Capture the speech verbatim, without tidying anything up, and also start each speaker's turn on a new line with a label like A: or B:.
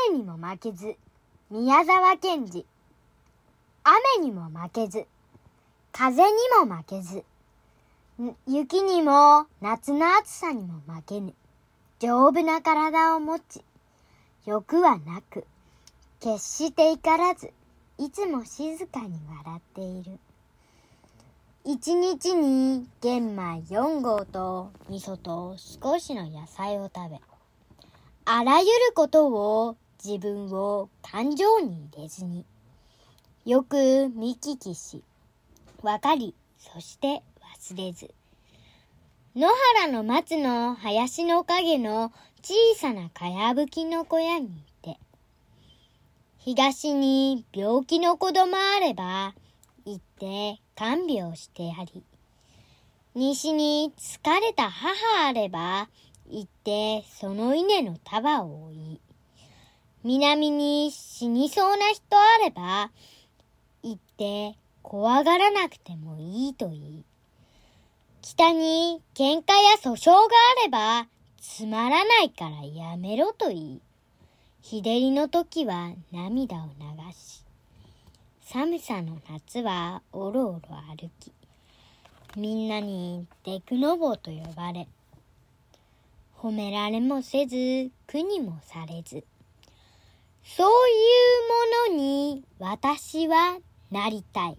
A: 雨にも負けず、宮沢賢治。雨にも負けず、風にも負けず、雪にも夏の暑さにも負けぬ。丈夫な体を持ち、欲はなく、決して怒らず、いつも静かに笑っている。一日に玄米四合と味噌と少しの野菜を食べ、あらゆることを自分を感情に入れずに、よく見聞きし、わかり、そして忘れず。野原の松の林の陰の小さなかやぶきの小屋にいて、東に病気の子供あれば、行って看病してやり、西に疲れた母あれば、行ってその稲の束を追い、南に死にそうな人あれば、行って怖がらなくてもいいと言い、北に喧嘩や訴訟があれば、つまらないからやめろと言い、日照りの時は涙を流し、寒さの夏はおろおろ歩き、みんなにデクノボーと呼ばれ、褒められもせず、苦にもされず、そういうものに私はなりたい。